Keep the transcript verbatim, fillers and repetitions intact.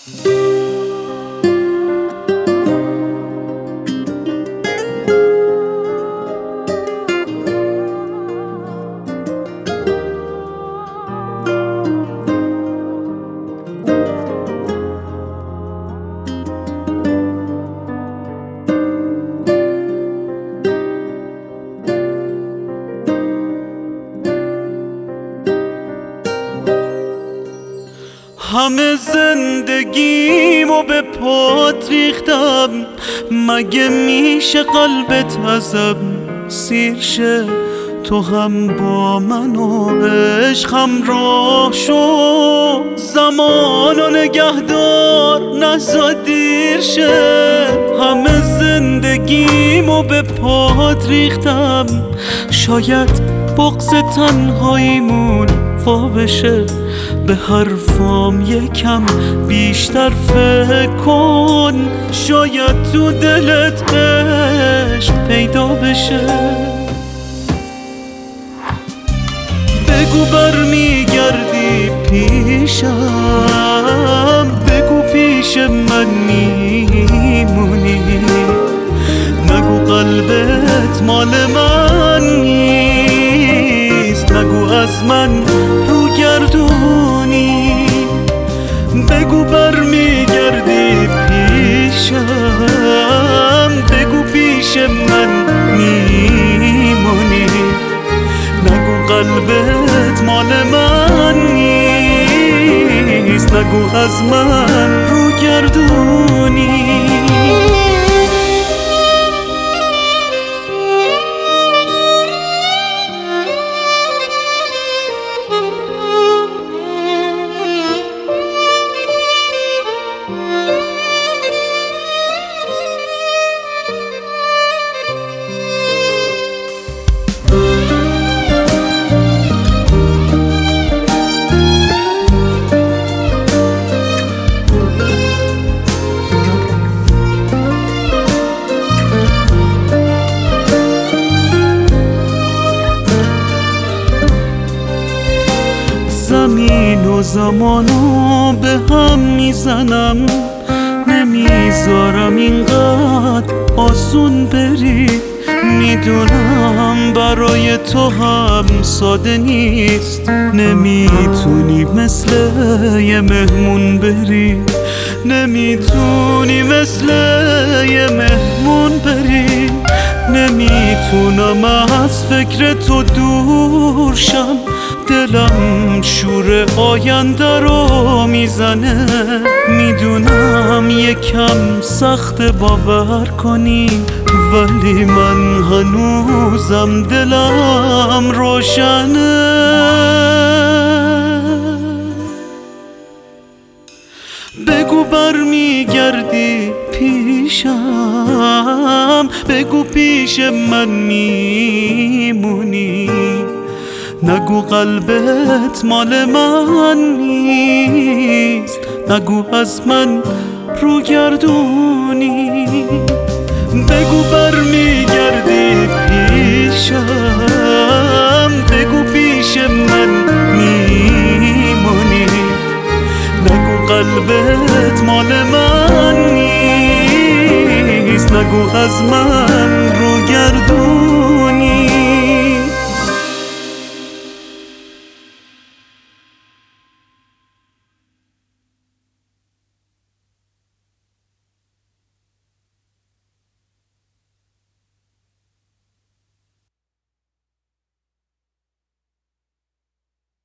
همه زندگیمو به پات ریختم، مگه میشه قلبت ازم سیر شه؟ تو هم با من و عشق همراه شو، زمانو نگهدار نزا دیر شه. همه زندگیمو به پات ریختم، شاید بغض تنهاییمون وا بشه. به حرفام یکم بیشتر فکر کن، شاید تو دلت عشق پیدا بشه. بگو برمیگردی پیشم، بگو پیش من میمونی، نگو قلبت مال من نیست، نگو از من رو گردونی. بگو برمیگردی پیشم، بگو پیش من میمونی، نگو قلبت مال من نیست، نگو از من رو گردونی. زمین و زمانو به هم میزنم، نمیذارم اینقدر آسون بری. میدونم برای تو هم ساده نیست، نمیتونی مثل یه مهمون بری، نمیتونی مثل یه مهمون بری. نمیتونم از فکر تو دور شم، دلم شور آینده رو میزنه. میدونم یکم سخت باور کنی، ولی من هنوزم دلم روشنه. بگو برمیگردی پیشم، بگو پیش من میمونی، نگو قلبت مال من نیست، نگو از من رو گردونی. بگو برمیگردی پیشم، بگو پیش من میمونی، نگو قلبت مال من نیست، نگو از من